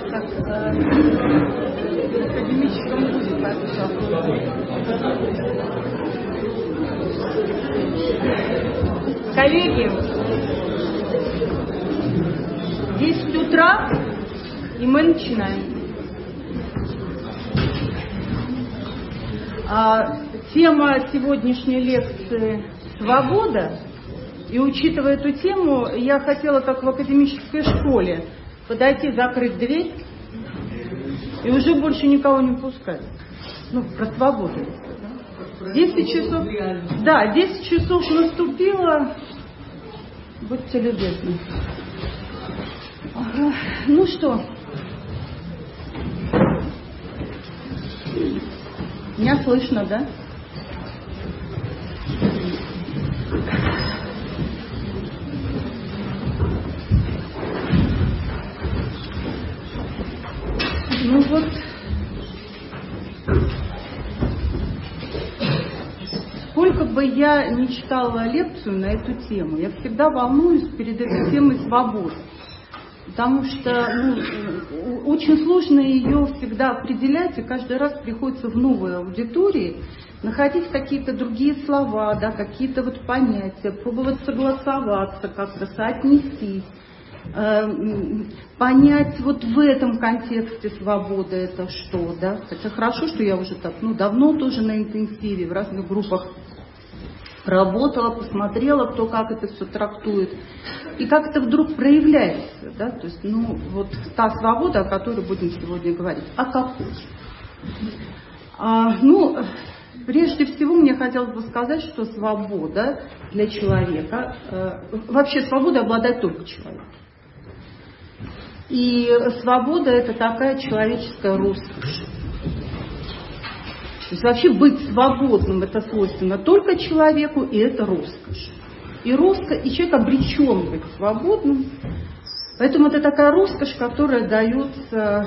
Так, в академическом вузе коллеги, 10 утра, и мы начинаем. Тема сегодняшней лекции «Свобода». И учитывая эту тему, я хотела, как в академической школе, подойти, закрыть дверь и уже больше никого не пускать. Ну, про свободу. 10 часов. Да, 10 часов наступило. Будьте любезны. Ага. Ну что? Меня слышно, да? Ну вот, сколько бы я ни читала лекцию на эту тему, я всегда волнуюсь перед этой темой свободы. Потому что очень сложно ее всегда определять, и каждый раз приходится в новой аудитории находить какие-то другие слова, да, какие-то вот понятия, пробовать согласоваться, как-то соотнестись. Понять вот в этом контексте свобода это что, да? Хотя хорошо, что я уже так, давно тоже на интенсиве в разных группах работала, посмотрела, кто как это все трактует, и как это вдруг проявляется, да? То есть, вот та свобода, о которой будем сегодня говорить. А какой? Прежде всего, мне хотелось бы сказать, что свобода для человека, вообще свобода обладает только человек. И свобода – это такая человеческая роскошь. То есть вообще быть свободным – это свойственно только человеку, и это роскошь. И человек обречен быть свободным. Поэтому это такая роскошь, которая дается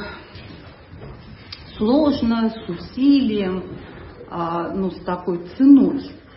сложно, с усилием, с такой ценой.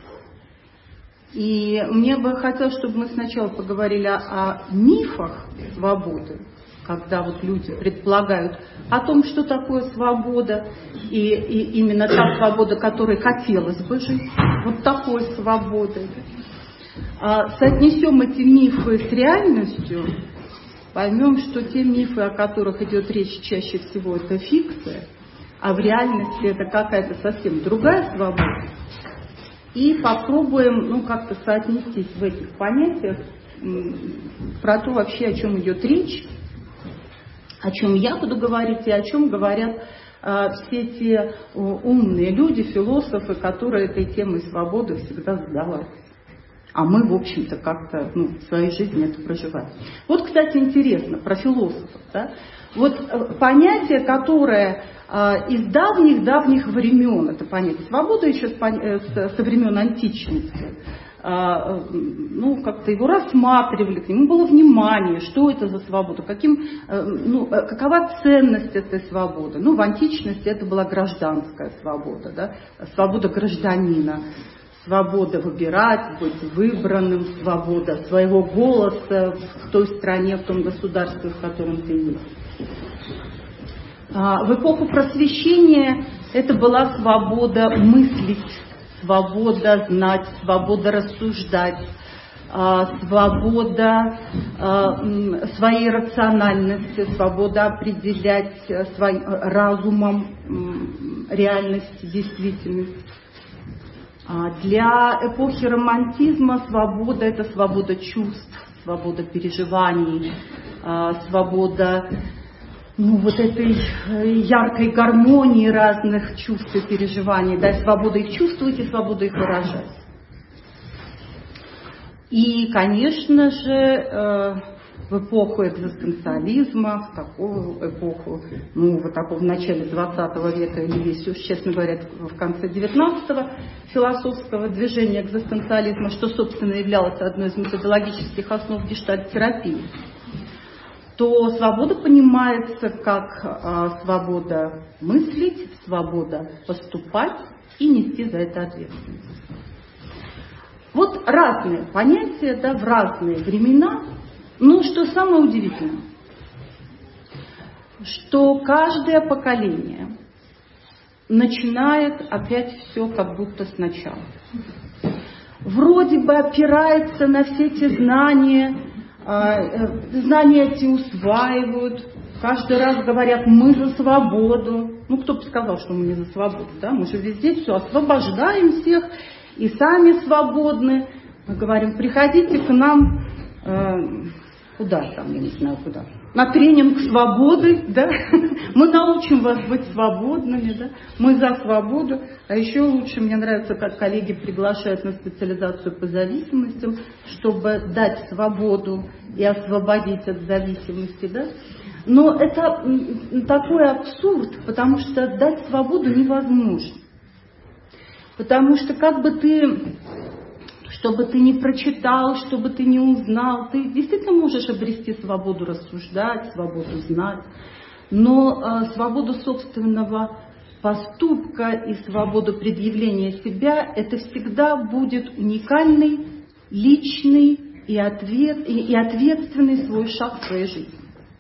И мне бы хотелось, чтобы мы сначала поговорили о мифах свободы, когда вот люди предполагают о том, что такое свобода, и именно та свобода, которой хотелось бы жить, вот такой свободой. Соотнесем эти мифы с реальностью, поймем, что те мифы, о которых идет речь, чаще всего это фикция, а в реальности это какая-то совсем другая свобода. И попробуем как-то соотнестись в этих понятиях про то вообще, о чем идет речь, о чем я буду говорить и о чем говорят все те умные люди, философы, которые этой темой свободы всегда задавались. А мы, в общем-то, как-то в своей жизни это проживаем. Вот, кстати, интересно про философов. Да? Вот понятие, которое из давних-давних времен, это понятие свободы еще со времен античности, как-то его рассматривали, к нему было внимание, что это за свобода, какова ценность этой свободы. В античности это была гражданская свобода, да? Свобода гражданина, свобода выбирать, быть выбранным, свобода своего голоса в той стране, в том государстве, в котором ты есть. В эпоху Просвещения это была свобода мыслить, свобода знать, свобода рассуждать, свобода своей рациональности, свобода определять своим разумом реальность, действительность. Для эпохи романтизма свобода – это свобода чувств, свобода переживаний, свобода этой яркой гармонии разных чувств и переживаний, да, свобода их чувствовать и свобода их выражать. И, конечно же, в эпоху экзистенциализма, в такую эпоху, в начале 20 века или весь, честно говоря, в конце 19-го философского движения экзистенциализма, что, собственно, являлось одной из методологических основ гештальт-терапии, то свобода понимается как свобода мыслить, свобода поступать и нести за это ответственность. Вот разные понятия, да, в разные времена. Что самое удивительное, что каждое поколение начинает опять все как будто сначала. Вроде бы опирается на все эти знания, знания эти усваивают, каждый раз говорят: мы за свободу. Ну, кто бы сказал, что мы не за свободу, да? Мы же везде все освобождаем всех и сами свободны. Мы говорим: приходите к нам, куда там, я не знаю куда, на тренинг свободы, да? Мы научим вас быть свободными, да? Мы за свободу. А еще лучше, мне нравится, как коллеги приглашают на специализацию по зависимостям, чтобы дать свободу и освободить от зависимости, да? Но это такой абсурд, потому что дать свободу невозможно. Потому что как бы ты, что бы ты ни прочитал, что бы ты ни узнал, ты действительно можешь обрести свободу рассуждать, свободу знать, но свободу собственного поступка и свободу предъявления себя — это всегда будет уникальный, личный и ответственный свой шаг в своей жизни.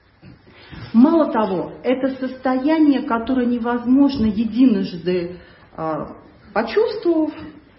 Мало того, это состояние, которое невозможно единожды почувствовав,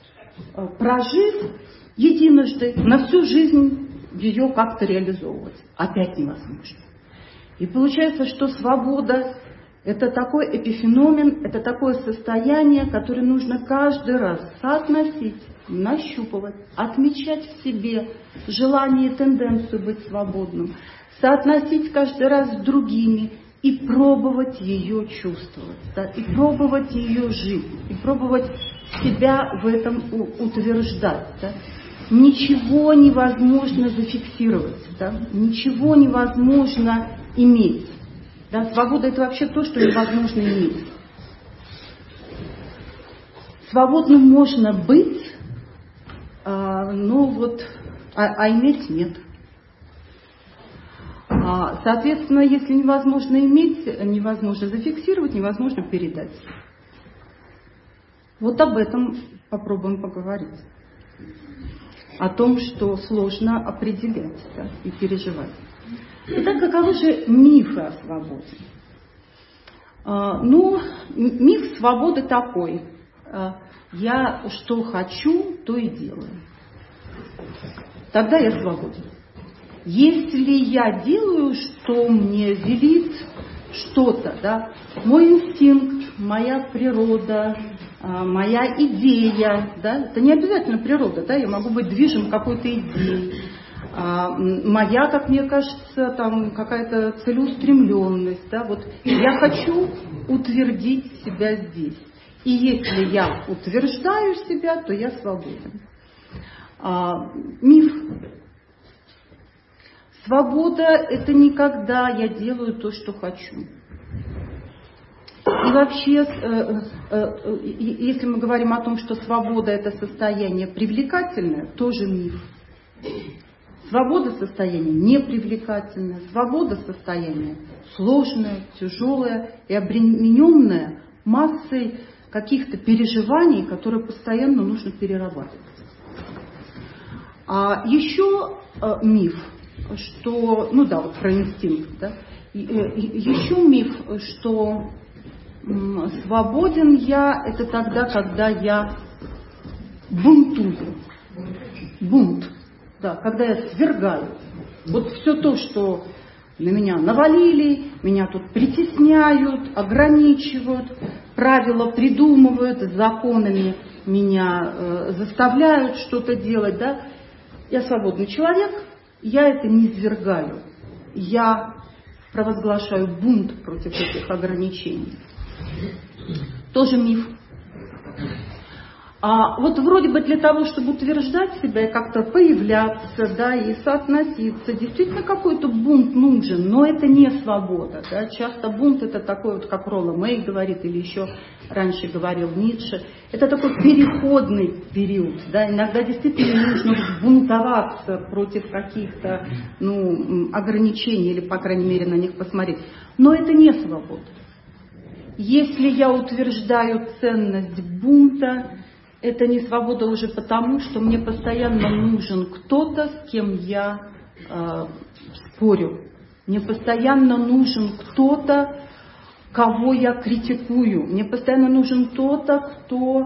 прожив, единожды на всю жизнь ее как-то реализовывать. Опять невозможно. И получается, что свобода — это такой эпифеномен, это такое состояние, которое нужно каждый раз соотносить, нащупывать, отмечать в себе желание и тенденцию быть свободным, соотносить каждый раз с другими и пробовать ее чувствовать, да, и пробовать ее жить, и пробовать себя в этом утверждать. Да. Ничего невозможно зафиксировать, да, ничего невозможно иметь. Да. Свобода — это вообще то, что невозможно иметь. Свободным можно быть, но вот, иметь нет. Соответственно, если невозможно иметь, невозможно зафиксировать, невозможно передать. Вот об этом попробуем поговорить. О том, что сложно определять, да, и переживать. Итак, каковы же мифы о свободе? Миф свободы такой. Я что хочу, то и делаю. Тогда я свободен. Если я делаю, что мне велит что-то, да, мой инстинкт, моя природа, моя идея, да, это не обязательно природа, да, я могу быть движим какой-то идеей, моя, как мне кажется, там какая-то целеустремленность, да, вот я хочу утвердить себя здесь. И если я утверждаю себя, то я свободен. Миф. Свобода — это не когда я делаю то, что хочу. И вообще, если мы говорим о том, что свобода — это состояние привлекательное, тоже миф. Свобода — состояние непривлекательное, свобода — состояние сложное, тяжелое и обремененное массой каких-то переживаний, которые постоянно нужно перерабатывать. А еще миф, что, вот про инстинкт, да, еще миф, что свободен я — это тогда, когда я бунтую. Бунт, да, когда я свергаю. Вот все то, что на меня навалили, меня тут притесняют, ограничивают, правила придумывают, законами меня заставляют что-то делать, да. Я свободный человек, я это не свергаю, я провозглашаю бунт против этих ограничений. Тоже миф. Вот вроде бы для того, чтобы утверждать себя и как-то появляться, да, и соотноситься, действительно какой-то бунт нужен, но это не свобода. Да. Часто бунт — это такой, вот, как Ролло Мэй говорит, или еще раньше говорил Ницше, это такой переходный период. Да. Иногда действительно нужно бунтоваться против каких-то ограничений, или, по крайней мере, на них посмотреть. Но это не свобода. Если я утверждаю ценность бунта, это не свобода уже потому, что мне постоянно нужен кто-то, с кем я спорю. Мне постоянно нужен кто-то, кого я критикую. Мне постоянно нужен кто-то,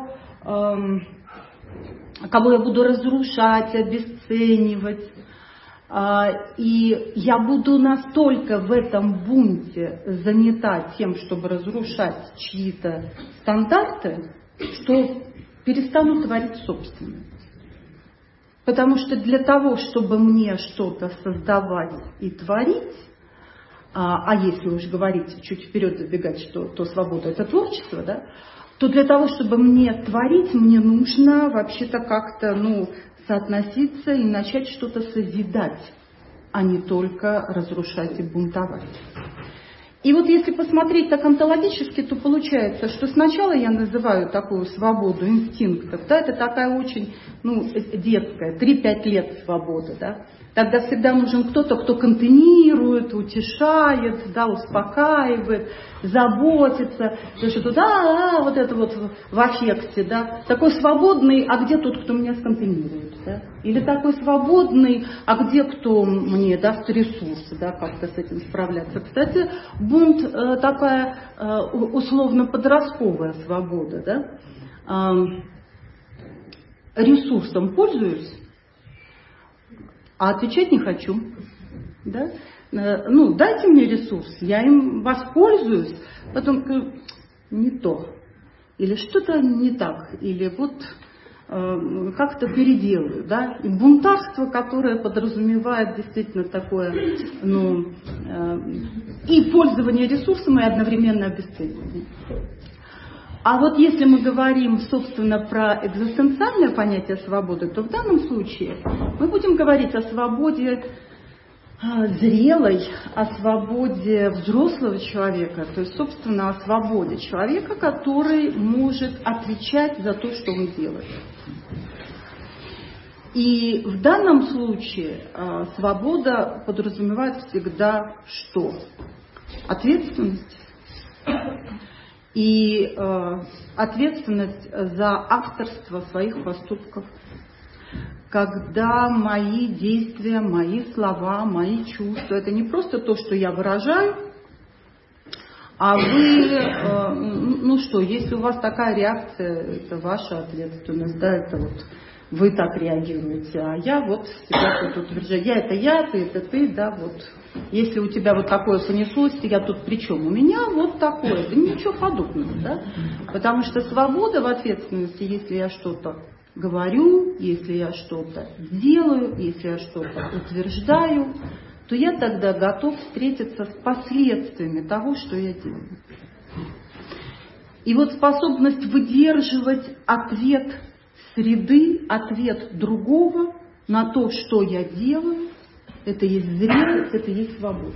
кого я буду разрушать, обесценивать. И я буду настолько в этом бунте занята тем, чтобы разрушать чьи-то стандарты, что перестану творить собственное. Потому что для того, чтобы мне что-то создавать и творить, а если уж говорить, чуть вперед забегать, что то свобода – это творчество, да, то для того, чтобы мне творить, мне нужно вообще-то как-то соотноситься и начать что-то созидать, а не только разрушать и бунтовать. И вот если посмотреть так онтологически, то получается, что сначала я называю такую свободу инстинктов, да, это такая очень детская, 3-5 лет свобода, да. Тогда всегда нужен кто-то, кто контейнирует, утешает, да, успокаивает, заботится, что вот это вот в аффекте, да, такой свободный, а где тот, кто меня сконтейнирует, да? Или такой свободный, а где кто мне даст ресурсы, да, как-то с этим справляться. Кстати, бунт такая условно-подростковая свобода, да. Ресурсом пользуюсь, а отвечать не хочу. Да? Дайте мне ресурс, я им воспользуюсь, потом не то. Или что-то не так, или вот как-то переделаю. Да? И бунтарство, которое подразумевает действительно такое, и пользование ресурсом, и одновременно обесценивание. А вот если мы говорим, собственно, про экзистенциальное понятие свободы, то в данном случае мы будем говорить о свободе зрелой, о свободе взрослого человека, то есть, собственно, о свободе человека, который может отвечать за то, что он делает. И в данном случае свобода подразумевает всегда что? Ответственность. И ответственность за авторство своих поступков, когда мои действия, мои слова, мои чувства, это не просто то, что я выражаю, а вы, если у вас такая реакция, это ваша ответственность, да, это вот вы так реагируете, а я вот себя тут утверждаю, я, ты это ты, да, вот. Если у тебя вот такое понеслось, я тут при чем? У меня вот такое. Да ничего подобного, да? Потому что свобода в ответственности, если я что-то говорю, если я что-то делаю, если я что-то утверждаю, то я тогда готов встретиться с последствиями того, что я делаю. И вот способность выдерживать ответ среды, ответ другого на то, что я делаю, это есть зрелость, это есть свобода.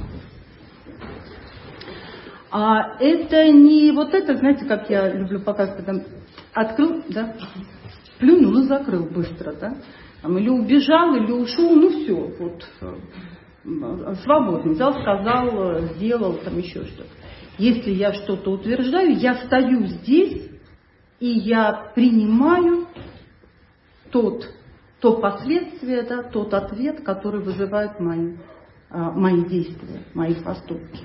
А это не вот это, знаете, как я люблю показывать, когда открыл, да, плюнул и закрыл быстро, да, или убежал, или ушел, все, вот, свободно, взял, сказал, сделал, там еще что-то. Если я что-то утверждаю, я стою здесь, и я принимаю то последствие, да, тот ответ, который вызывает мои действия, мои поступки.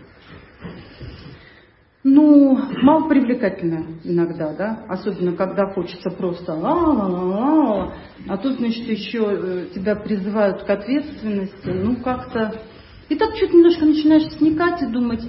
Мало привлекательно иногда, да, особенно когда хочется просто а тут, значит, еще тебя призывают к ответственности, как-то. И так чуть немножко начинаешь сникать и думать,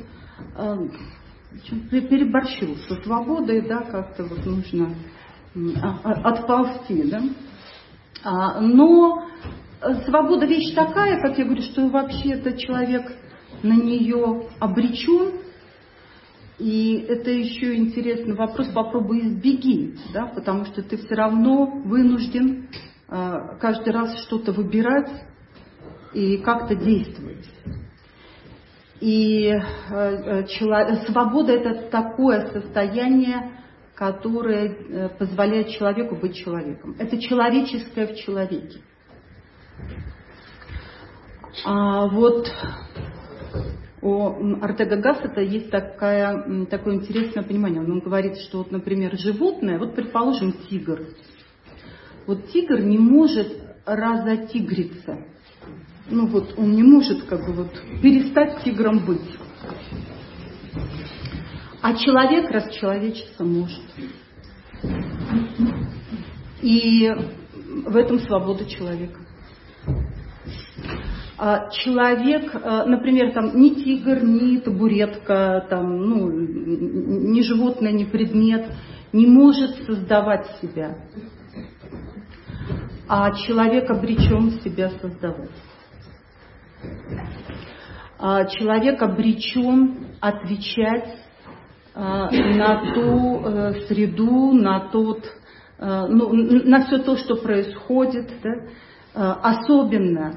переборщил со свободой, да, как-то вот нужно отползти, да. Но свобода вещь такая, как я говорю, что вообще-то человек на нее обречен. И это еще интересный вопрос, попробуй избеги, да, потому что ты все равно вынужден каждый раз что-то выбирать и как-то действовать. И свобода – это такое состояние, которое позволяет человеку быть человеком. Это человеческое в человеке. А вот у Ортега Гассета есть такое интересное понимание. Он говорит, что, вот, например, животное, вот, предположим, тигр. Вот тигр не может разотигриться. он не может перестать тигром быть. А человек расчеловечиться может. И в этом свобода человека. Человек, например, ни тигр, ни табуретка, ни животное, ни предмет не может создавать себя. А человек обречен себя создавать. Человек обречен отвечать на ту среду, на все то, что происходит, да? Особенно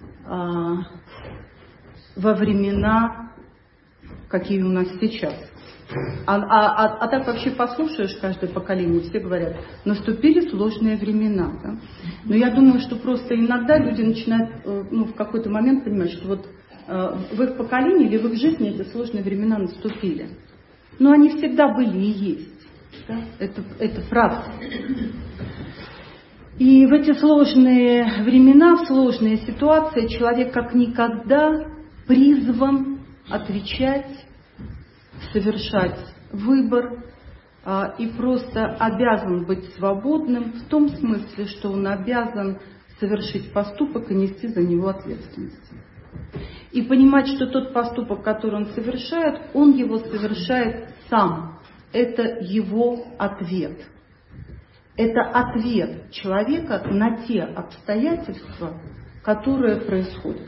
во времена, какие у нас сейчас. А так вообще послушаешь каждое поколение, все говорят, наступили сложные времена. Да? Но я думаю, что просто иногда люди начинают в какой-то момент понимать, что в их поколении или в их жизни эти сложные времена наступили. Но они всегда были и есть. Да? Это правда. И в эти сложные времена, в сложные ситуации человек как никогда призван отвечать, совершать выбор и просто обязан быть свободным в том смысле, что он обязан совершить поступок и нести за него ответственность. И понимать, что тот поступок, который он совершает, он его совершает сам. Это его ответ. Это ответ человека на те обстоятельства, которые происходят.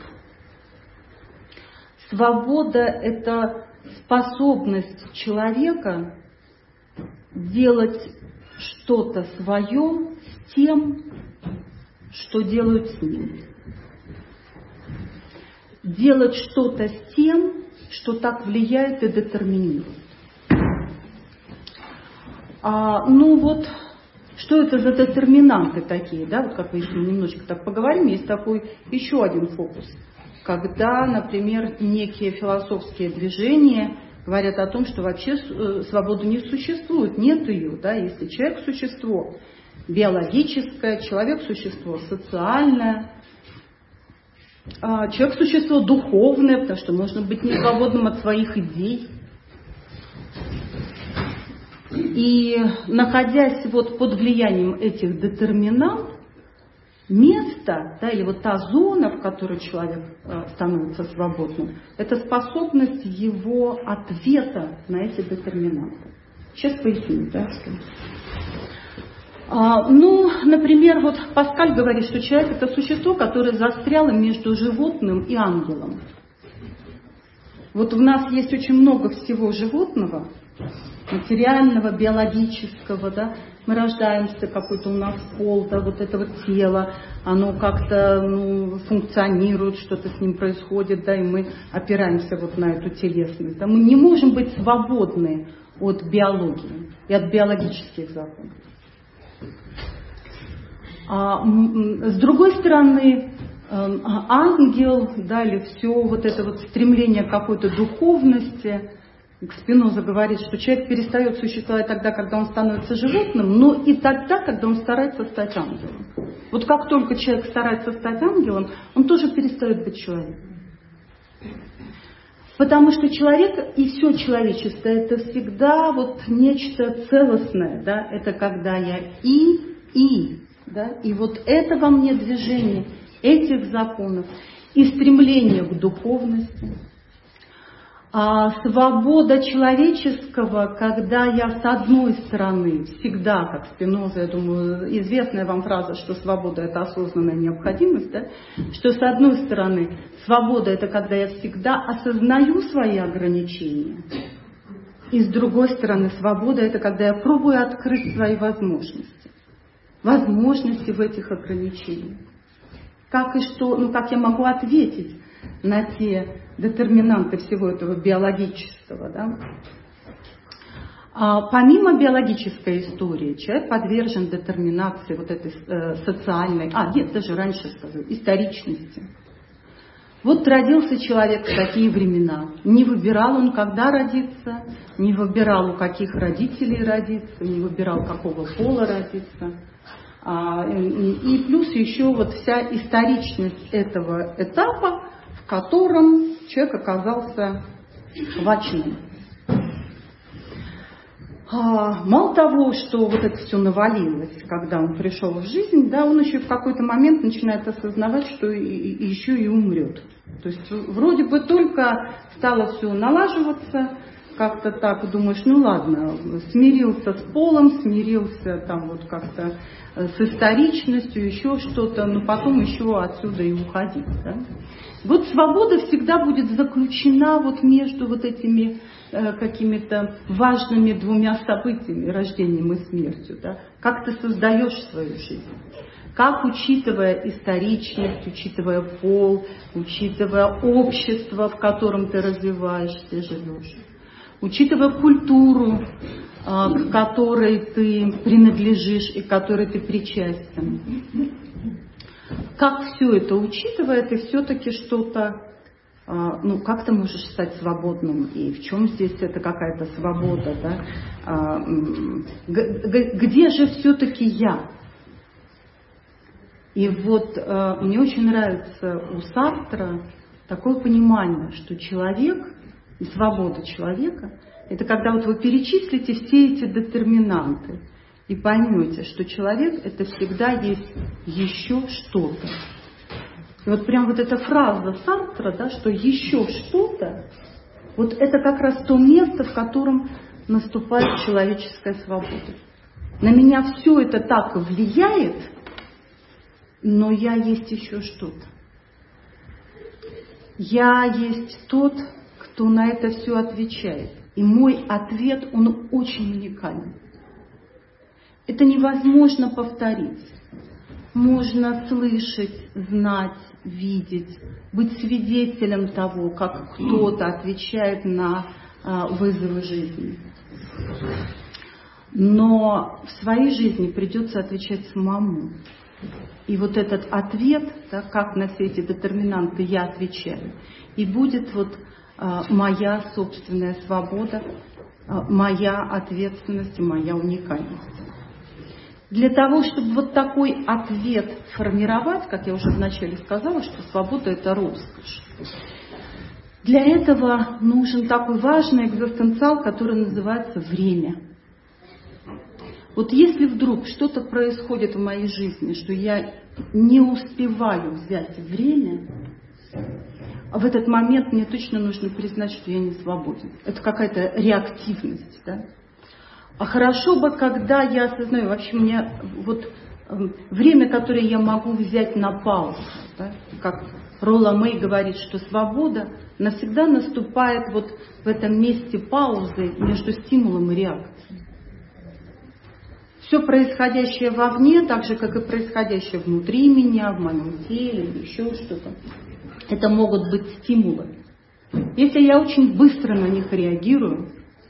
Свобода – это способность человека делать что-то свое с тем, что делают с ним. Делать что-то с тем, что так влияет и детерминирует. Что это за детерминанты такие, да? Как мы еще немножечко так поговорим, есть такой еще один фокус. Когда, например, некие философские движения говорят о том, что вообще свободы не существует, нет ее, да? Если человек – существо биологическое, человек – существо социальное, человек – существо духовное, потому что можно быть не свободным от своих идей. И находясь под влиянием этих детерминантов, место, да, или та зона, в которой человек становится свободным, это способность его ответа на эти детерминанты. Сейчас поясню, да, что. Например, Паскаль говорит, что человек – это существо, которое застряло между животным и ангелом. В нас есть очень много всего животного, материального, биологического, да, мы рождаемся, какой-то у нас пол, да, это тело, оно как-то функционирует, что-то с ним происходит, да, и мы опираемся на эту телесность. Да. Мы не можем быть свободны от биологии и от биологических законов. С другой стороны, ангел, да, или все это стремление к какой-то духовности, Спиноза говорит, что человек перестает существовать тогда, когда он становится животным, но и тогда, когда он старается стать ангелом. Как только человек старается стать ангелом, он тоже перестает быть человеком. Потому что человек и все человечество – это всегда нечто целостное, да? Это когда я и, да? И это во мне движение этих законов и стремление к духовности. Свобода человеческого, когда я с одной стороны всегда, как Спиноза, я думаю, известная вам фраза, что свобода – это осознанная необходимость, да? Что с одной стороны свобода – это когда я всегда осознаю свои ограничения, и с другой стороны свобода – это когда я пробую открыть свои возможности в этих ограничениях. Как и что, как я могу ответить на те детерминанты всего этого биологического. Да? Помимо биологической истории, человек подвержен детерминации этой социальной, даже раньше скажу, историчности. Родился человек в такие времена. Не выбирал он, когда родиться, не выбирал, у каких родителей родиться, не выбирал, какого пола родиться. И плюс еще вот вся историчность этого этапа, в котором человек оказался хваченным. Мало того, что вот это все навалилось, когда он пришел в жизнь, да, он еще в какой-то момент начинает осознавать, что еще и умрет. То есть вроде бы только стало все налаживаться, как-то так думаешь, ну ладно, смирился с полом, смирился там вот как-то с историчностью, еще что-то, но потом еще отсюда и уходить. Да? Вот свобода всегда будет заключена вот между вот этими какими-то важными двумя событиями, рождением и смертью. Да? Как ты создаешь свою жизнь? Как, учитывая историчность, учитывая пол, учитывая общество, в котором ты развиваешься и живешь, учитывая культуру, к которой ты принадлежишь и к которой ты причастен. Как все это учитывая, ты все-таки что-то, ну, как ты можешь стать свободным, и в чем здесь это какая-то свобода, да? Где же все-таки я? И вот мне очень нравится у Сартра такое понимание, что человек и свобода человека — это когда вот вы перечислите все эти детерминанты и поймете, что человек — это всегда есть еще что-то. И вот прям вот эта фраза Сартра, да, что еще что-то, вот это как раз то место, в котором наступает человеческая свобода. На меня все это так влияет, но я есть еще что-то. Я есть тот, кто на это все отвечает. И мой ответ, он очень уникален. Это невозможно повторить. Можно слышать, знать, видеть, быть свидетелем того, как кто-то отвечает на вызовы жизни. Но в своей жизни придется отвечать самому. И вот этот ответ, да, как на все эти детерминанты я отвечаю, и будет вот моя собственная свобода, моя ответственность и моя уникальность. Для того, чтобы вот такой ответ формировать, как я уже вначале сказала, что свобода — это роскошь. Для этого нужен такой важный экзистенциал, который называется время. Вот если вдруг что-то происходит в моей жизни, что я не успеваю взять время, в этот момент мне точно нужно признать, что я не свободен. Это какая-то реактивность, да? А хорошо бы, когда я осознаю, вообще мне вот время, которое я могу взять на паузу, да? Как Ролла Мэй говорит, что свобода навсегда наступает вот в этом месте паузы между стимулом и реакцией. Все происходящее вовне, так же, как и происходящее внутри меня, в моем теле или еще что-то, это могут быть стимулы. Если я очень быстро на них реагирую,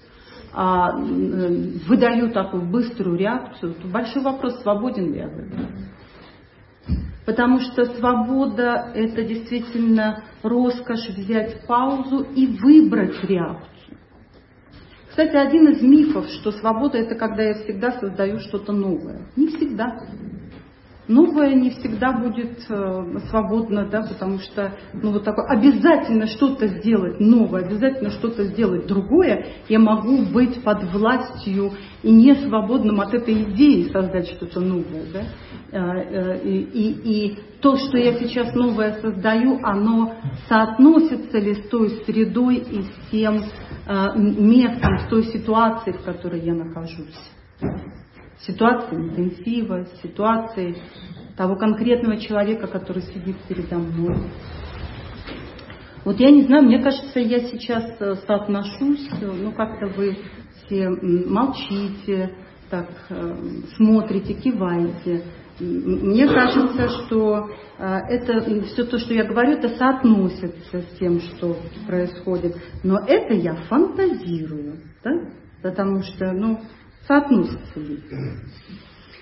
выдаю такую быструю реакцию, то большой вопрос, свободен ли я в этом. Потому что свобода — это действительно роскошь взять паузу и выбрать реакцию. Кстати, один из мифов, что свобода — это когда я всегда создаю что-то новое. Не всегда. Новое не всегда будет свободно, да, потому что вот такое, обязательно что-то сделать новое, обязательно что-то сделать другое, я могу быть под властью и не свободным от этой идеи создать что-то новое. Да? И то, что я сейчас новое создаю, оно соотносится ли с той средой и с тем местом, с той ситуацией, в которой я нахожусь. Ситуации интенсива, ситуации того конкретного человека, который сидит передо мной. Вот я не знаю, мне кажется, я сейчас соотношусь, как-то вы все молчите, так смотрите, киваете. Мне кажется, что это все то, что я говорю, это соотносится с тем, что происходит. Но это я фантазирую, да? Потому что, соотносится ли.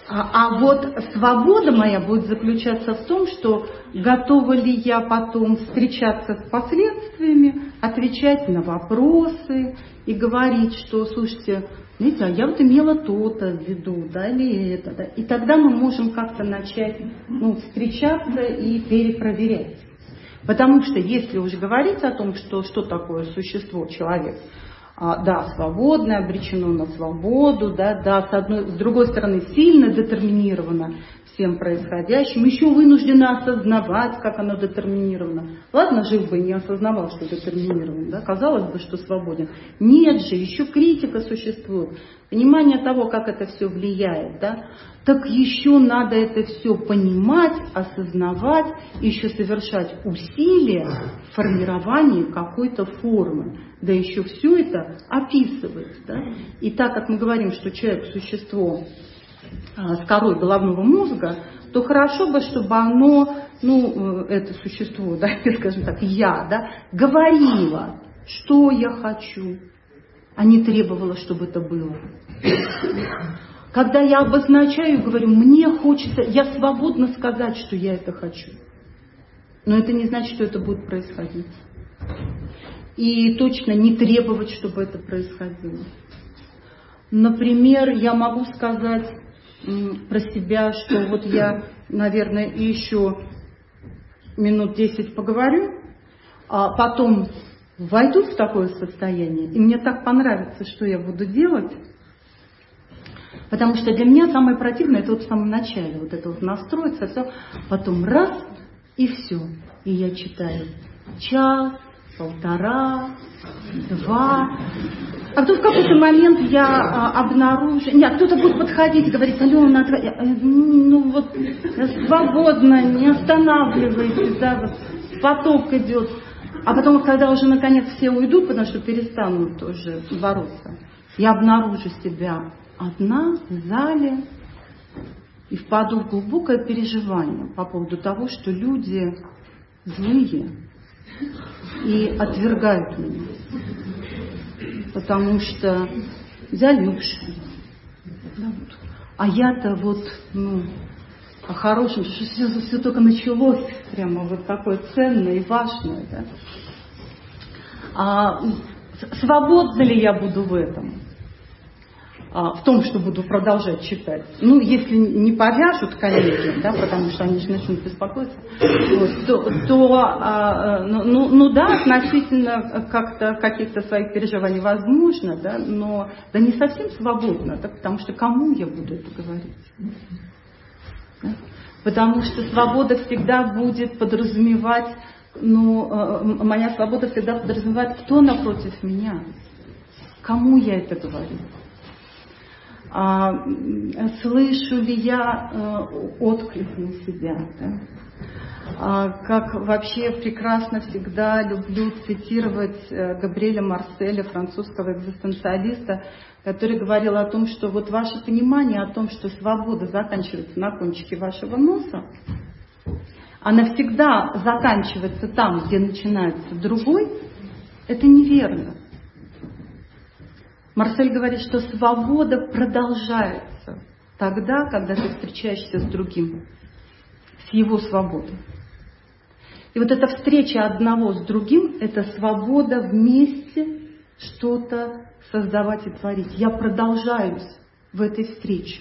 А вот свобода моя будет заключаться в том, что готова ли я потом встречаться с последствиями, отвечать на вопросы и говорить, что, слушайте, знаете, а я вот имела то-то в виду, да, или это, да. И тогда мы можем как-то начать встречаться и перепроверять. Потому что если уже говорить о том, что такое существо, человек, да, свободное, обречено на свободу, да, с другой стороны, сильно детерминировано всем происходящим, еще вынуждено осознавать, как оно детерминировано. Ладно, жив бы и не осознавал, что детерминировано, да, казалось бы, что свободен. Нет же, еще критика существует, понимание того, как это все влияет, да, так еще надо это все понимать, осознавать, еще совершать усилия в формировании какой-то формы. Да еще все это описывать. Да? И так как мы говорим, что человек – существо с корой головного мозга, то хорошо бы, чтобы оно, это существо, да, скажем так, я, да, говорило, что я хочу, а не требовало, чтобы это было. Когда я обозначаю, говорю, мне хочется, я свободно сказать, что я это хочу. Но это не значит, что это будет происходить. И точно не требовать, чтобы это происходило. Например, я могу сказать про себя, что вот я, наверное, еще минут 10 поговорю, а потом войду в такое состояние, и мне так понравится, что я буду делать. Потому что для меня самое противное это вот в самом начале, вот это вот настроиться, все, потом раз и все. И я читаю час, полтора, два. А вдруг в какой-то момент я обнаружу... Нет, кто-то будет подходить и говорить, Алена, свободно, не останавливайтесь, да, вот поток идет. А потом, когда уже наконец все уйдут, потому что перестанут уже бороться, я обнаружу себя одна в зале и впаду в глубокое переживание по поводу того, что люди злые и отвергают меня. Потому что залюбшие. А я-то вот, о хорошем, что все только началось, прямо вот такое ценное и важное. Да? А свободна ли я буду в этом? В том, что буду продолжать читать. Если не повяжут коллеги, да, потому что они же начнут беспокоиться, да, относительно как-то каких-то своих переживаний возможно, да, но да не совсем свободно, да, потому что кому я буду это говорить? Да? Потому что свобода всегда будет подразумевать, моя свобода всегда подразумевает, кто напротив меня, кому я это говорю. Слышу ли я отклик на себя, да? Как вообще прекрасно всегда люблю цитировать Габриэля Марселя, французского экзистенциалиста, который говорил о том, что вот ваше понимание о том, что свобода заканчивается на кончике вашего носа, она всегда заканчивается там, где начинается другой, это неверно. Марсель говорит, что свобода продолжается тогда, когда ты встречаешься с другим, с его свободой. И вот эта встреча одного с другим, это свобода вместе что-то создавать и творить. Я продолжаюсь в этой встрече.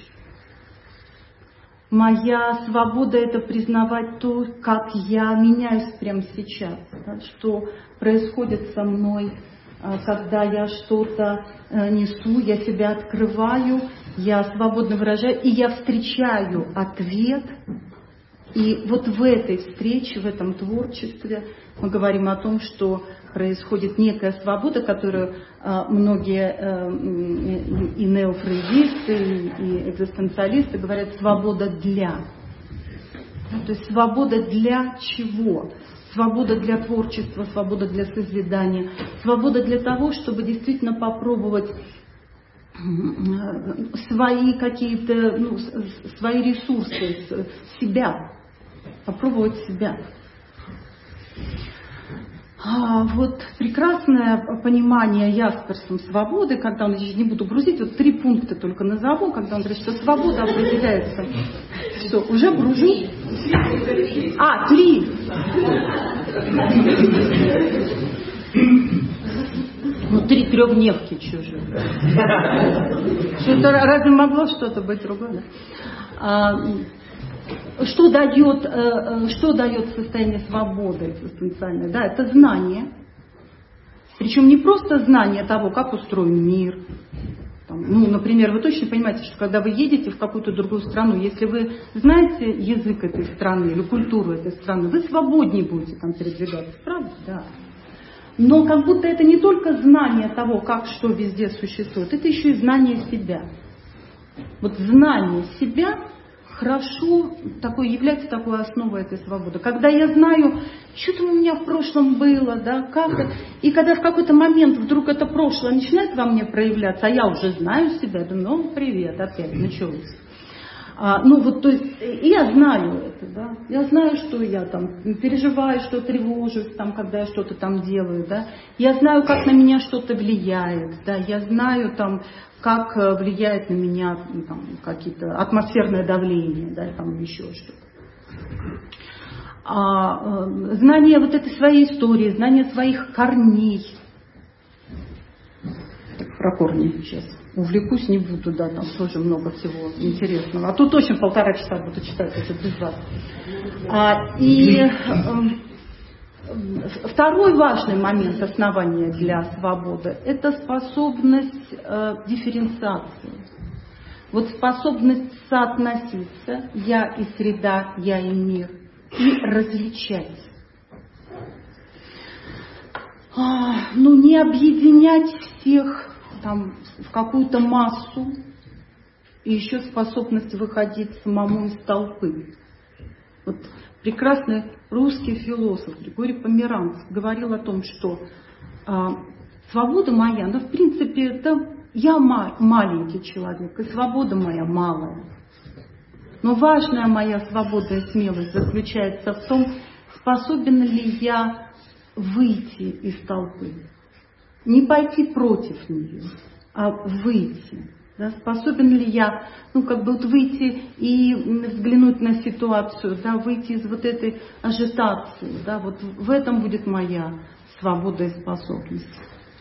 Моя свобода – это признавать то, как я меняюсь прямо сейчас, да, что происходит со мной, когда я что-то несу, я себя открываю, я свободно выражаю, и я встречаю ответ. И вот в этой встрече, в этом творчестве мы говорим о том, что происходит некая свобода, которую многие и неофрейдисты, и экзистенциалисты говорят «свобода для». То есть свобода для чего? Свобода для творчества, свобода для созидания, свобода для того, чтобы действительно попробовать свои какие-то, свои ресурсы, себя, попробовать себя. Вот прекрасное понимание Ясперсом свободы, когда он, не буду грузить, вот 3 пункта только назову, когда он говорит, что свобода определяется. Все, уже гружу. 3. Ну, 3 трехдневки чужие. Что-то, разве могло что-то быть другое? Что дает состояние свободы экзистенциальной? Да, это знание. Причем не просто знание того, как устроен мир. Например, вы точно понимаете, что когда вы едете в какую-то другую страну, если вы знаете язык этой страны или культуру этой страны, вы свободнее будете там передвигаться, правда? Да. Но как будто это не только знание того, как что везде существует, это еще и знание себя. Вот знание себя является такой основой этой свободы. Когда я знаю, что там у меня в прошлом было, да, и когда в какой-то момент вдруг это прошлое начинает во мне проявляться, а я уже знаю себя, я думаю, привет, опять началось. То есть, и я знаю это, да, я знаю, что я там переживаю, что тревожусь, когда я что-то там делаю, да, я знаю, как на меня что-то влияет, да, я знаю как влияет на меня какие-то атмосферное давление, да, еще что-то. Знание вот этой своей истории, знание своих корней. Про корни сейчас увлекусь, не буду, да, там тоже много всего интересного. А тут точно 1,5 часа буду читать это без вас. Второй важный момент основания для свободы – это способность дифференциации. Вот способность соотноситься «я» и среда, «я» и мир, и различать. Не объединять всех в какую-то массу, и еще способность выходить самому из толпы. Вот прекрасный русский философ Григорий Померанцев говорил о том, что свобода моя, в принципе, это я маленький человек, и свобода моя малая. Но важная моя свобода и смелость заключается в том, способен ли я выйти из толпы. Не пойти против нее, а выйти. Да, способен ли я, выйти и взглянуть на ситуацию, да, выйти из вот этой ажитации, да, вот в этом будет моя свобода и способность.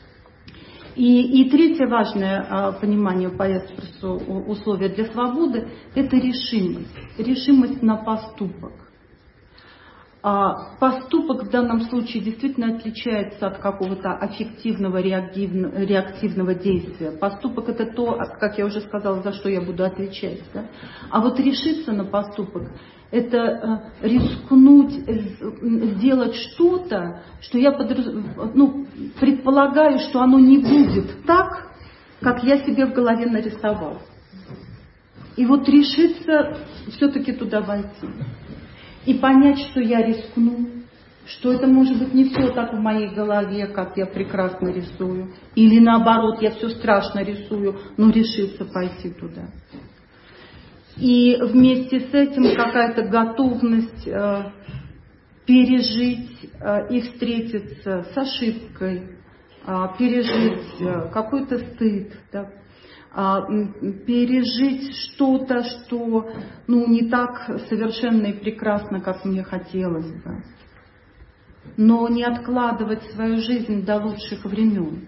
И третье важное понимание по Ясперсу условия для свободы – это решимость. Решимость на поступок. Поступок в данном случае действительно отличается от какого-то аффективного, реактивного действия. Поступок – это то, как я уже сказала, за что я буду отвечать. Да? А вот решиться на поступок – это рискнуть сделать что-то, что я предполагаю, что оно не будет так, как я себе в голове нарисовал. И вот решиться все-таки туда войти. И понять, что я рискну, что это может быть не все так в моей голове, как я прекрасно рисую. Или наоборот, я все страшно рисую, но решиться пойти туда. И вместе с этим какая-то готовность пережить и встретиться с ошибкой, пережить какой-то стыд, да, пережить что-то, что не так совершенно и прекрасно, как мне хотелось бы. Но не откладывать свою жизнь до лучших времен,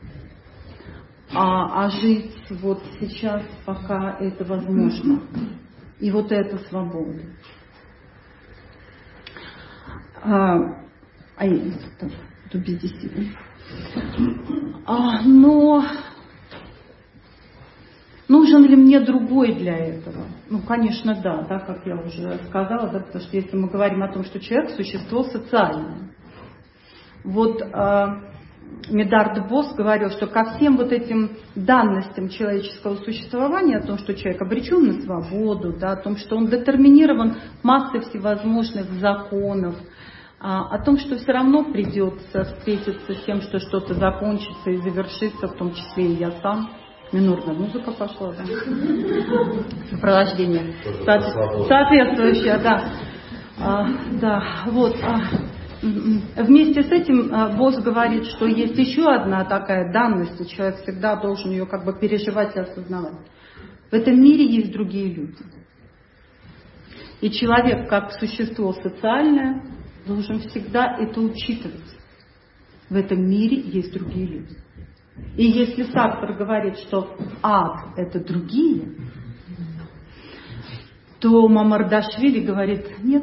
а жить вот сейчас, пока это возможно. И вот это свобода. Тут без 10. Но нужен ли мне другой для этого? Конечно, да, как я уже сказала, да, потому что если мы говорим о том, что человек – существо социальное. Вот Медард Босс говорил, что ко всем вот этим данностям человеческого существования, о том, что человек обречен на свободу, да, о том, что он детерминирован массой всевозможных законов, о том, что все равно придется встретиться с тем, что что-то закончится и завершится, в том числе и я сам. Минорная музыка пошла, да. Сопровождение. Соответствующее, да. Да, вот. Вместе с этим босс говорит, что есть еще одна такая данность, и человек всегда должен ее как бы переживать и осознавать. В этом мире есть другие люди. И человек, как существо социальное, должен всегда это учитывать. В этом мире есть другие люди. И если Сартр говорит, что ад – это другие, то Мамардашвили говорит, нет,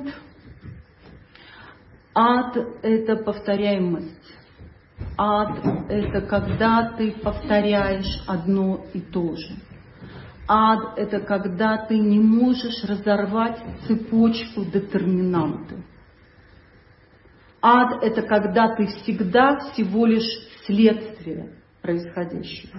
ад – это повторяемость. Ад – это когда ты повторяешь одно и то же. Ад – это когда ты не можешь разорвать цепочку детерминанты. Ад – это когда ты всегда всего лишь следствие происходящего.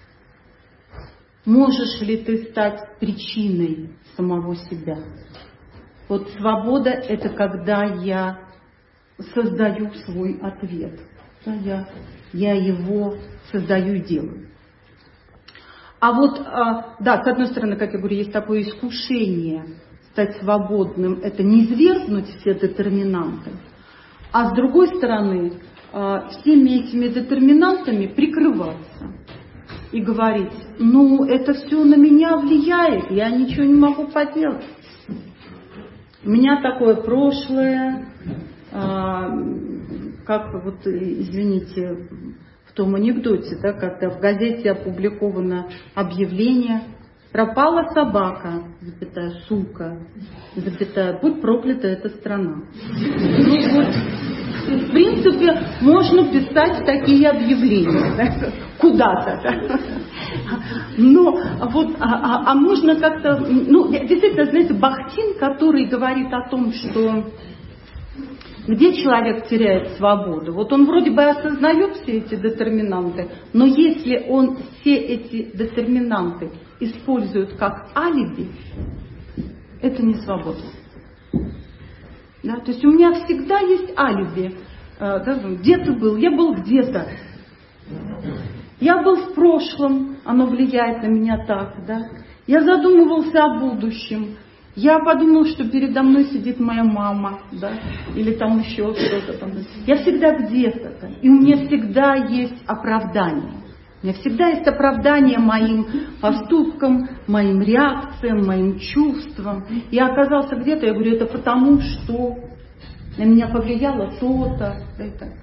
Можешь ли ты стать причиной самого себя? Вот свобода – это когда я создаю свой ответ. Я его создаю и делаю. А вот, да, с одной стороны, как я говорю, есть такое искушение стать свободным, это не низвергнуть все детерминанты, а с другой стороны, всеми этими детерминантами прикрываться и говорить, ну, это все на меня влияет, я ничего не могу поделать. У меня такое прошлое, как вот, извините, в том анекдоте, да, когда в газете опубликовано объявление «Пропала собака, запятая, сука, запятая, будь проклята эта страна». Ну, вот, в принципе, можно писать такие объявления, да, куда-то. Да. Но вот, а можно как-то, ну, действительно, знаете, Бахтин, который говорит о том, что где человек теряет свободу? Вот он вроде бы осознает все эти детерминанты, но если он все эти детерминанты использует как алиби, это не свобода. Да? То есть у меня всегда есть алиби. Да, где ты был? Я был где-то. Я был в прошлом, оно влияет на меня так. Да? Я задумывался о будущем. Я подумал, что передо мной сидит моя мама, да, или там еще кто-то там. Я всегда где-то, да, и у меня всегда есть оправдание. У меня всегда есть оправдание моим поступкам, моим реакциям, моим чувствам. Я оказался где-то, я говорю, это потому, что на меня повлияло то-то. Да, и так.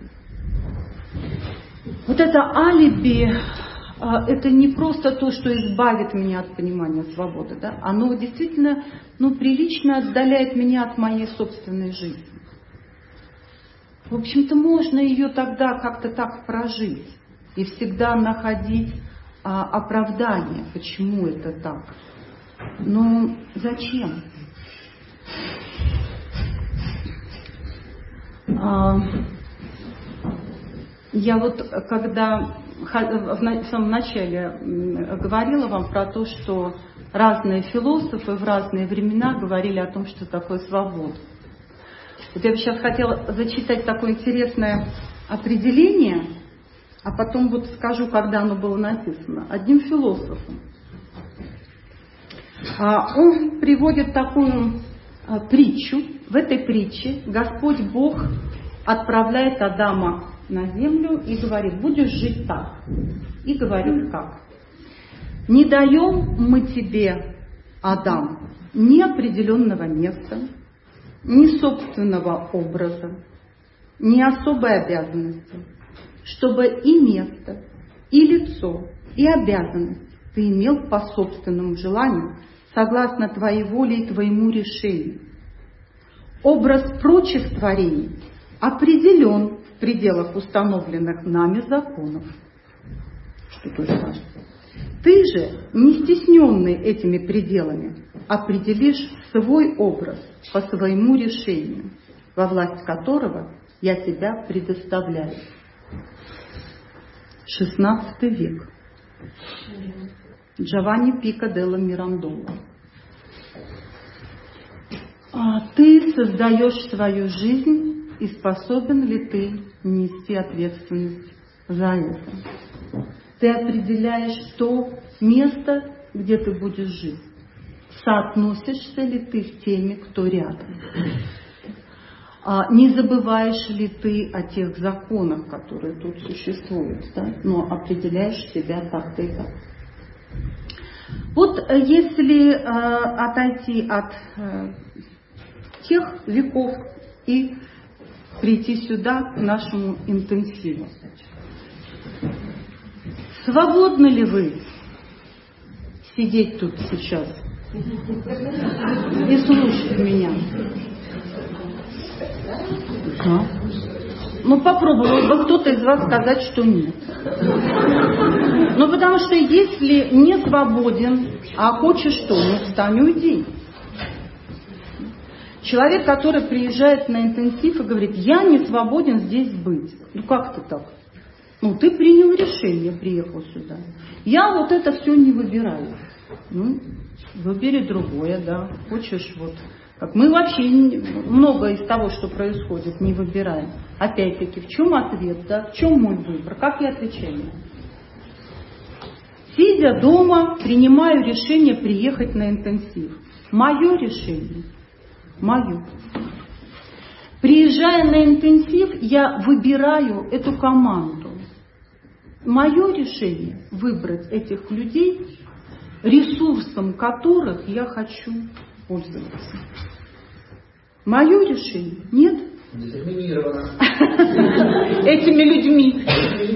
Вот это алиби. Это не просто то, что избавит меня от понимания свободы, да? Оно действительно, прилично отдаляет меня от моей собственной жизни. В общем-то, можно ее тогда как-то так прожить и всегда находить оправдание, почему это так. Но зачем? Я вот когда в самом начале говорила вам про то, что разные философы в разные времена говорили о том, что такое свобода. Вот я бы сейчас хотела зачитать такое интересное определение, а потом вот скажу, когда оно было написано. Одним философом. Он приводит такую притчу. В этой притче Господь Бог отправляет Адама на землю и говорит, будешь жить так. И говорит как. Не даем мы тебе, Адам, ни определенного места, ни собственного образа, ни особой обязанности, чтобы и место, и лицо, и обязанность ты имел по собственному желанию, согласно твоей воле и твоему решению. Образ прочих творений определен в пределах установленных нами законов. Что тоже важно. Ты же, не стесненный этими пределами, определишь свой образ по своему решению, во власть которого я тебя предоставляю. 16 век. Джованни Пико делла Мирандола. Ты создаешь свою жизнь, и способен ли ты нести ответственность за это? Ты определяешь то место, где ты будешь жить. Соотносишься ли ты с теми, кто рядом? Не забываешь ли ты о тех законах, которые тут существуют, да? Но определяешь себя так-то и так. Вот если отойти от тех веков и прийти сюда, к нашему интенсиву. Свободны ли вы сидеть тут сейчас и слушать меня? Да. Ну, попробовал бы кто-то из вас сказать, что нет. Ну, потому что если не свободен, а хочешь что? Ну, встань и уйди. Человек, который приезжает на интенсив и говорит, я не свободен здесь быть. Ну, как ты так? Ну, ты принял решение, приехал сюда. Я вот это все не выбираю. Ну, выбери другое, да. Хочешь вот... Как мы вообще многое из того, что происходит, не выбираем. Опять-таки, в чем ответ, да? В чем мой выбор? Как я отвечаю? Сидя дома, принимаю решение приехать на интенсив. Мое решение. Мое. Приезжая на интенсив, я выбираю эту команду. Мое решение выбрать этих людей, ресурсом которых я хочу пользоваться. Мое решение? Нет? Детерминировано. Этими людьми.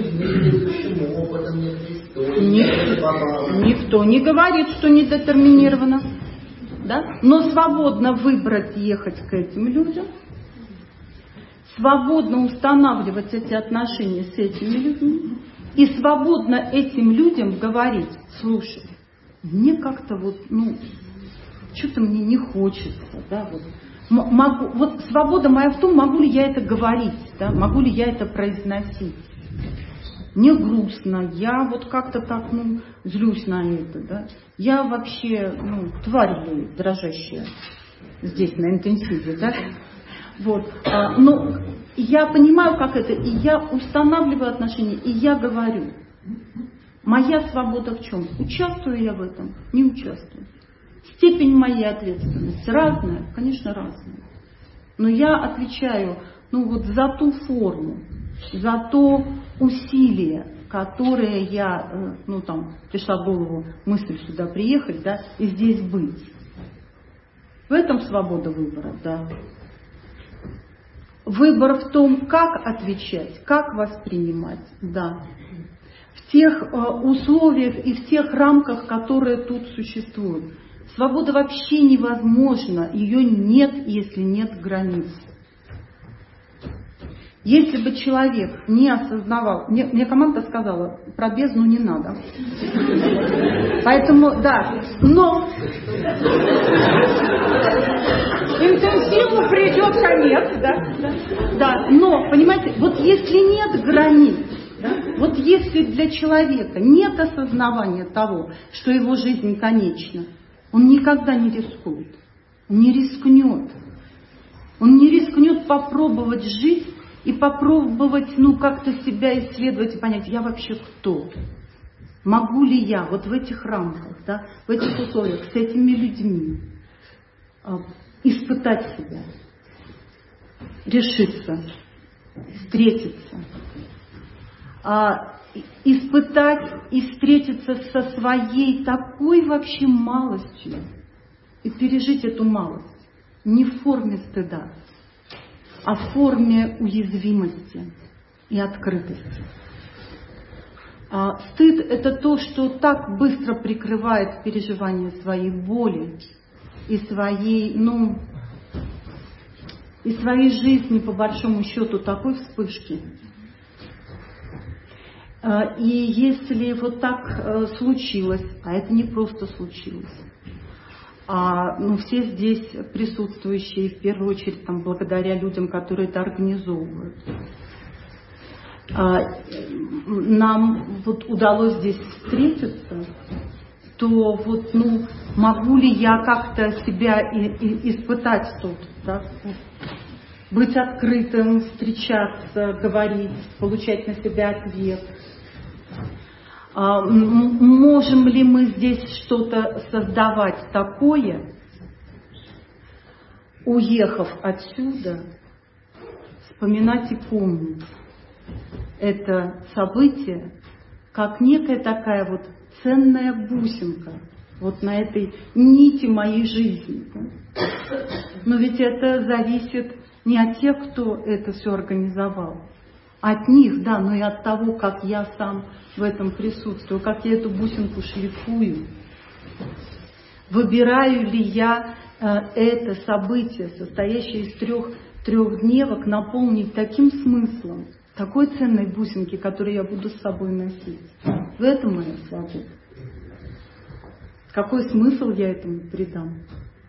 Никто не говорит, что не детерминировано. Да? Но свободно выбрать ехать к этим людям, свободно устанавливать эти отношения с этими людьми и свободно этим людям говорить, слушай, мне как-то вот, что-то мне не хочется, да, вот свобода моя в том, могу ли я это говорить, да, могу ли я это произносить. Мне грустно, я вот как-то так, злюсь на это, да. Я вообще, тварь дрожащая здесь на интенсиве, да. Вот, но я понимаю, как это, и я устанавливаю отношения, и я говорю. Моя свобода в чем? Участвую я в этом? Не участвую. Степень моей ответственности разная? Конечно, разная. Но я отвечаю, за ту форму, за то усилие, которое я, пришла в голову мысль сюда приехать, да, и здесь быть. В этом свобода выбора, да. Выбор в том, как отвечать, как воспринимать, да. В тех условиях и в тех рамках, которые тут существуют. Свобода вообще невозможна, ее нет, если нет границ. Если бы человек не осознавал, мне команда сказала, про бездну не надо. Поэтому, да, но интенсиву придет конец, да, но, понимаете, вот если нет границ, да, вот если для человека нет осознавания того, что его жизнь конечна, он никогда не рискует, он не рискнет. Он не рискнет попробовать жить и попробовать, как-то себя исследовать и понять, я вообще кто? Могу ли я вот в этих рамках, да, в этих условиях, с этими людьми испытать себя, решиться, встретиться, испытать и встретиться со своей такой вообще малостью и пережить эту малость не в форме стыда, а в форме уязвимости и открытости. Стыд – это то, что так быстро прикрывает переживание своей боли и своей, и своей жизни, по большому счету, такой вспышки. И если вот так случилось, а это не просто случилось, все здесь присутствующие, в первую очередь, благодаря людям, которые это организовывают, нам удалось здесь встретиться, то могу ли я как-то себя испытать тут, да? Быть открытым, встречаться, говорить, получать на себя ответ. Можем ли мы здесь что-то создавать такое, уехав отсюда вспоминать и помнить это событие как некая такая вот ценная бусинка вот на этой нити моей жизни. Но ведь это зависит не от тех, кто это все организовал, от них, да, но и от того, как я сам в этом присутствую, как я эту бусинку шлифую. Выбираю ли я это событие, состоящее из трехдневок, наполнить таким смыслом, такой ценной бусинки, которую я буду с собой носить. В этом моя свобода. Какой смысл я этому придам?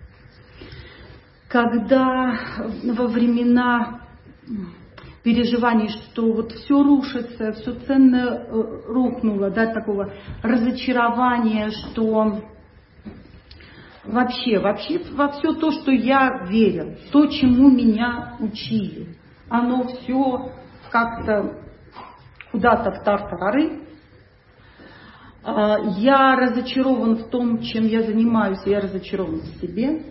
Когда во времена переживаний, что вот все рушится, все ценное рухнуло, да, такого разочарования, что вообще во все то, что я верил, то, чему меня учили, оно все как-то куда-то в тартарары. Я разочарован в том, чем я занимаюсь, я разочарован в себе.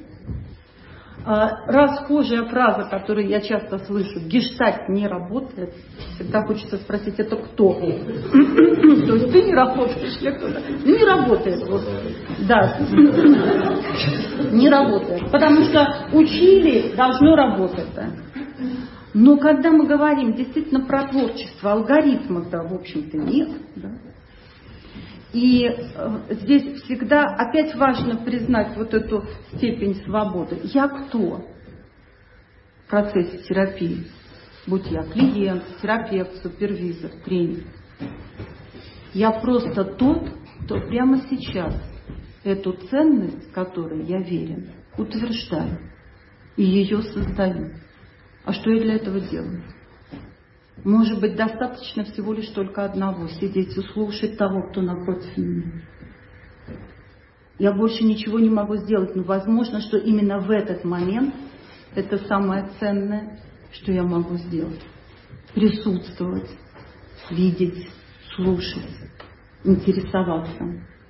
Расхожая фраза, которую я часто слышу: гештальт не работает. Всегда хочется спросить, это кто? То есть ты не работаешь, или кто-то? Не работает. Вот. Да. Не работает. Потому что учили, должно работать. Да? Но когда мы говорим действительно про творчество, алгоритмов-то, в общем-то, нет. Да? И здесь всегда опять важно признать вот эту степень свободы. Я кто в процессе терапии? Будь я клиент, терапевт, супервизор, тренер. Я просто тот, кто прямо сейчас эту ценность, которой я верен, утверждаю и ее создаю. А что я для этого делаю? Может быть, достаточно всего лишь только одного: сидеть и слушать того, кто напротив меня. Я больше ничего не могу сделать, но возможно, что именно в этот момент это самое ценное, что я могу сделать. Присутствовать, видеть, слушать, интересоваться.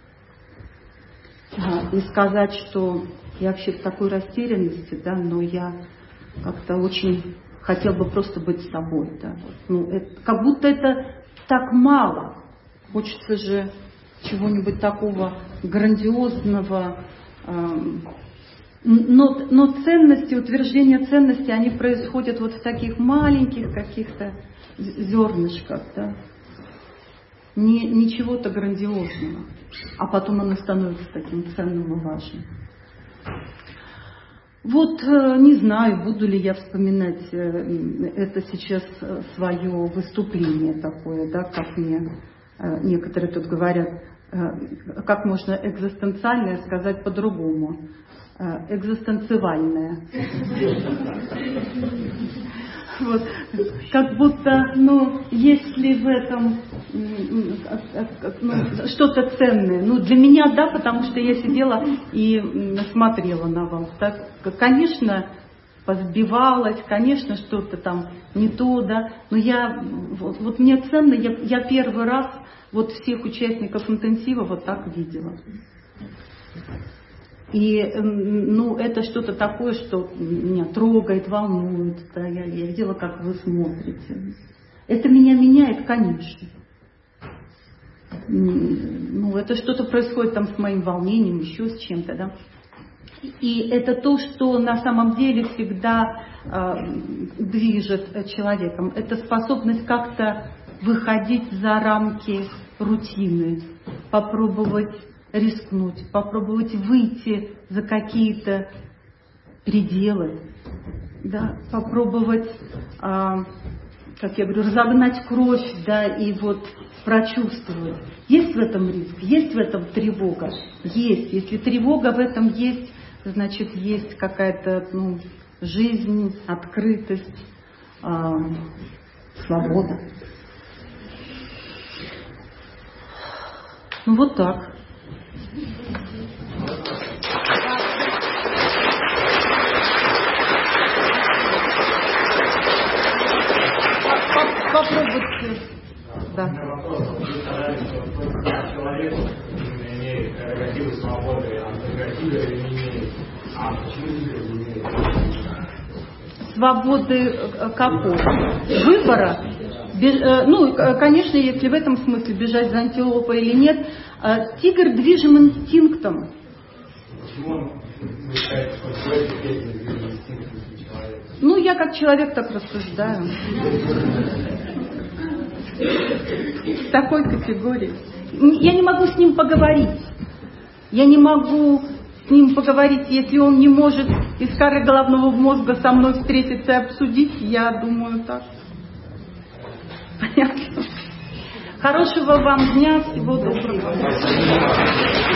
И сказать, что я вообще в такой растерянности, да, но я как-то очень хотел бы просто быть с собой. Да. Ну, как будто это так мало. Хочется же чего-нибудь такого грандиозного. Но ценности, утверждение ценностей, они происходят вот в таких маленьких каких-то зернышках. Да. Не чего-то грандиозного. А потом оно становится таким ценным и важным. Вот не знаю, буду ли я вспоминать это сейчас свое выступление такое, да, как мне некоторые тут говорят, как можно экзистенциальное сказать по-другому. Экзистенциальное. Вот. Как будто, если в этом что-то ценное. Для меня, да, потому что я сидела и смотрела на вас. Так, конечно, позбивалась, конечно, что-то там не то, да. Но вот мне ценно, я первый раз вот всех участников интенсива вот так видела. И это что-то такое, что меня трогает, волнует. Да, я видела, как вы смотрите. Это меня меняет, конечно. Это что-то происходит там с моим волнением, еще с чем-то. Да? И это то, что на самом деле всегда движет человеком. Это способность как-то выходить за рамки рутины, попробовать рискнуть, попробовать выйти за какие-то пределы, да, попробовать, как я говорю, разогнать кровь, да, и вот прочувствовать. Есть в этом риск, есть в этом тревога? Есть. Если тревога в этом есть, значит, есть какая-то жизнь, открытость, свобода. Вот так. Попробуйте. Да. Человек имеет прерогативы свободы, а прерогативы не имеет. А почему не имеет? свободы какой? Выбора. Ну, конечно, если в этом смысле бежать за антилопой или нет, тигр движим инстинктом. Почему он считает, что в какой-то степени движим инстинктом человека? Ну, я как человек так рассуждаю. В такой категории. Я не могу с ним поговорить. Я не могу с ним поговорить, если он не может из коры головного мозга со мной встретиться и обсудить, я думаю так. Понятно? Хорошего вам дня, всего доброго.